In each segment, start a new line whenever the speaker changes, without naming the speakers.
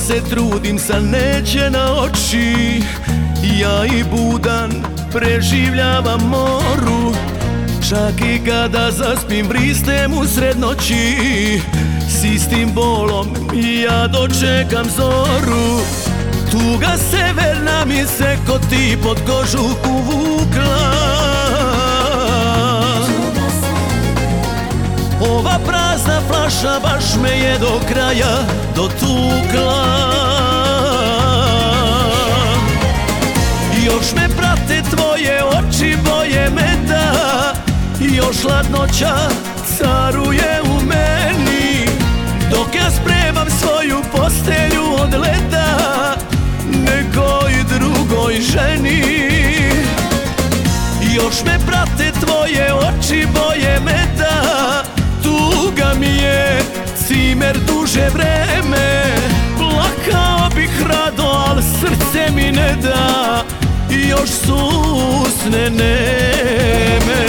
se trudim sa neće na oči. Ja i budan preživljavam moru, čak i kada zaspim vristem usred noći. S istim bolom ja dočekam zoru. Tuga severna mi se ko ti pod kožu uvukla. Ova prazna flaša baš me je do kraja dotukla. Još me prate tvoje oči boje meda, još hladnoća caruje u meni, dok ja spremam svoju postelju od leda nekoj drugoj ženi. Još me prate tvoje oči boje meda, tuga mi je cimer duže vreme. Plakao bih rado, al srce mi ne da, još su usne neme.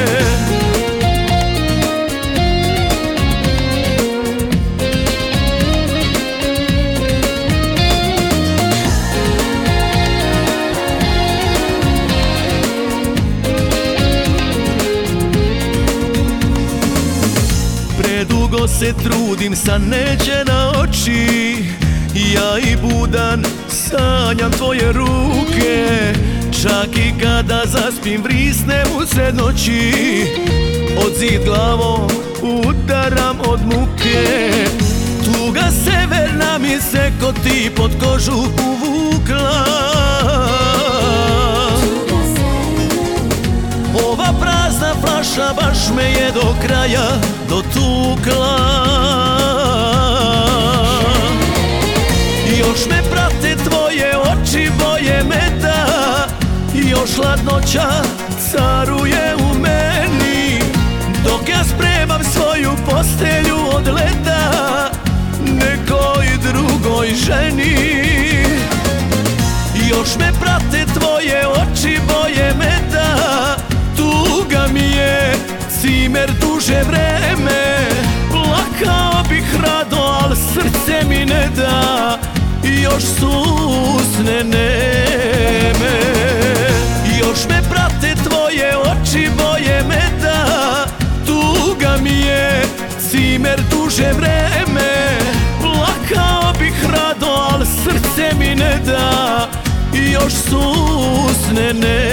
Predugo se trudim sa neće na oči. Ja i budan sanjam tvoje ruke, čak i kada zaspim vrisnem usred noći. Od zid glavom udaram od muke. Tuga severna mi se ko ti pod kožu uvukla. Ova prazna flaša baš me je do kraja dotukla. Još me prate tvoje oči boje meda, još hladnoća caruje u meni, dok ja spremam svoju postelju od leda nekoj drugoj ženi. Još me prate tvoje oči boje meda, tuga mi je cimer duže vreme. Plakao bih rado, al srce mi ne da, još su usne neme. Još me prate tvoje oči boje meda, tuga mi je cimer duže vreme. Plakao bih rado, al srce mi ne da, još su usne neme.